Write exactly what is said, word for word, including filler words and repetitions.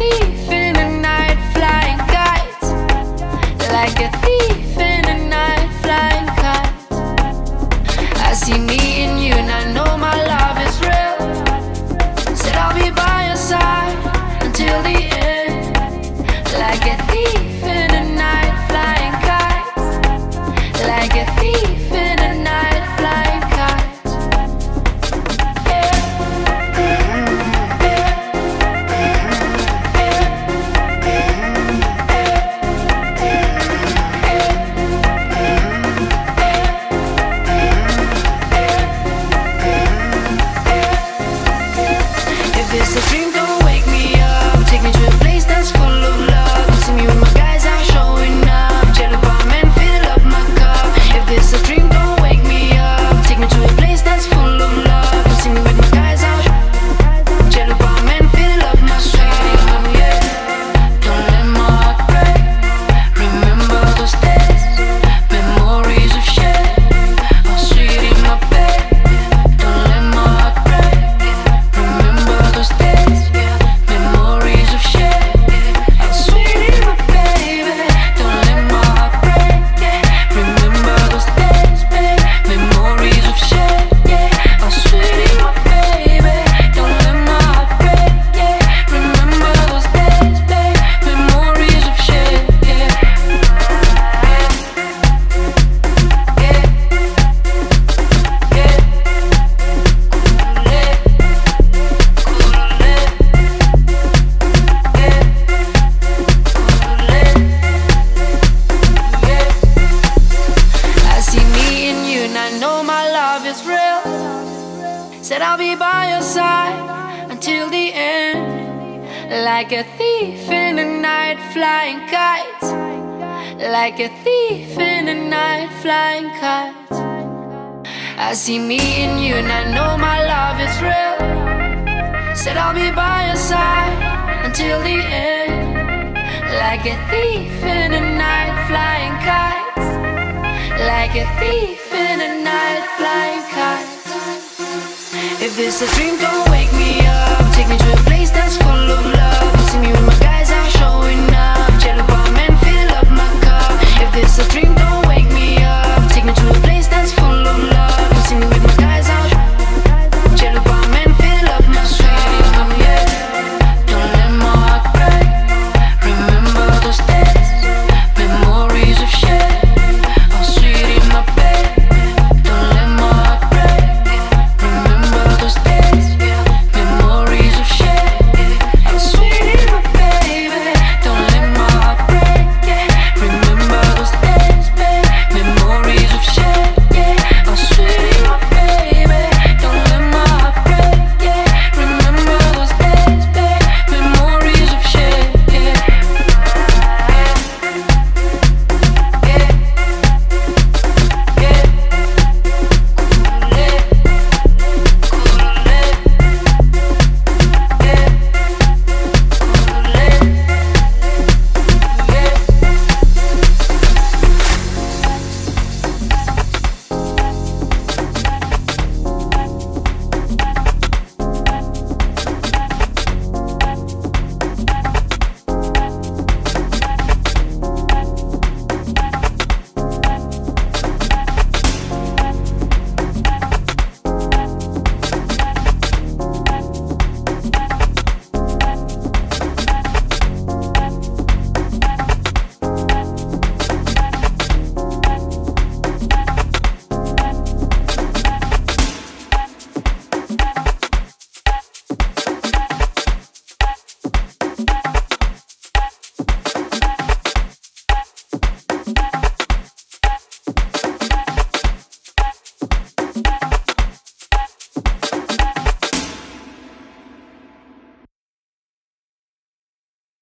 thief in the night, flying kites. Like a thief in the night, flying kites. I see me and you and I know my love is real. Said I'll be by your side until the end. Like a thief in the night, flying kites. Like a thief in the night, flying kites. It's a dream, don't wake me up. Take me to a place that's full of love. See me with my guys out showing up. Jello bomb and fill up my cup. If this a dream, don't wake me up. Take me to a place that's full of love. See me with my guys out. Jello bomb and fill up my sweetie, um, yeah. Don't let my heart break. Remember those days, memories of shit. Oh, sweetie, my babe. Don't let my heart break. Remember those days, yeah. Memories of shit. Oh, sweetie, my baby. Don't let my heart break, yeah. Remember those days, babe. Memories of shit, yeah. Oh, sweetie, my baby. Don't let my heart break, yeah. Remember those days, babe. Memories of shit, yeah. Yeah, yeah, I see me and you and I know my love is real. Said I'll be by your side until the end. Like a thief in the night, flying kites. Like a thief in the night, flying kites. I see me and you and I know my love is real. Said I'll be by your side until the end. Like a thief in the night, flying kites. Like a thief in the night, flying kites. If this a dream, don't wake me up. Take me to a place that's full of love. See me with my